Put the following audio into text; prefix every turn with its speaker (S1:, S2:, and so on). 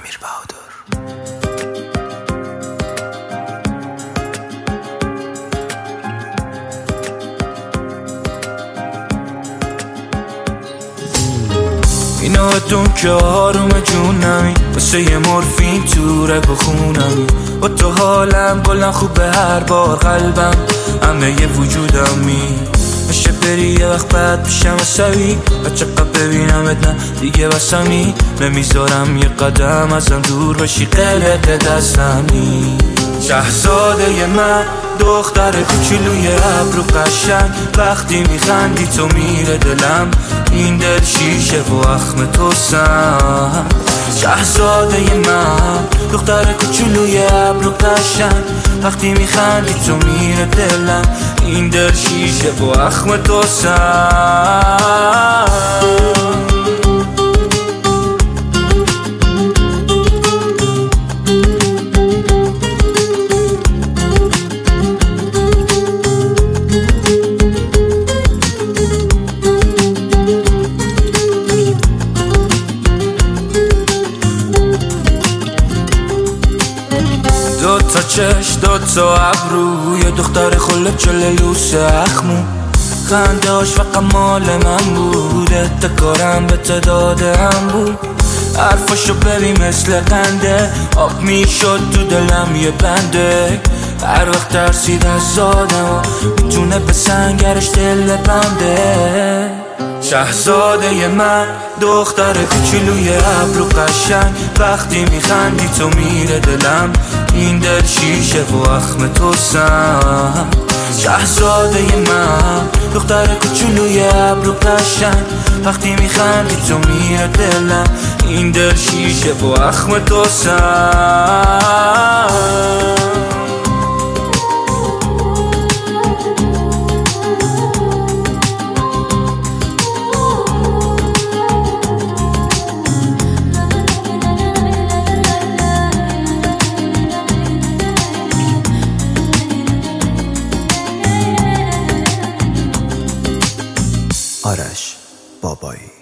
S1: امیر بهادر. اینا دون که آروم جونمی واسه یه مورفین تو رگ و خونمی با تو حالم کلن خوب به هر بار قلبم همه یه وجودمی میشه بری یه وقت بعد پیشم سوی و چقدر ببینمت نه دیگه بسمی نمیذارم یه قدم ازم دور بشی قلق دستمی شهزاده من دختر کوچولوی ابرو قشنگ وقتی میخندی تو میره دلم این دل شیشه و اخم تو سم شهزاده من دختر کوچولوی ابرو قشنگ وقتی میخندی تو میره دلم این دل شیشه و اخم تو سم دو تا چش دو تا ابرو یه دختر خلق چله لوس اخمو خندهاش فقط مال من بود اتکارم به تعدادم بود حرفاشو ببین مثل قنده آب میشد تو دلم یه بنده هر وقت ترسید از آدم میتونه به سنگرش دل بنده شهزاده من دختر کوچولوی ابرو قشنگ وقتی میخندی تو میره دلم این دل شیشه و اخم تو سم شهزاده من دختر کوچولوی ابرو قشنگ وقتی میخندی تو میره دلم این دل شیشه و اخم تو سم
S2: آرش بابایی.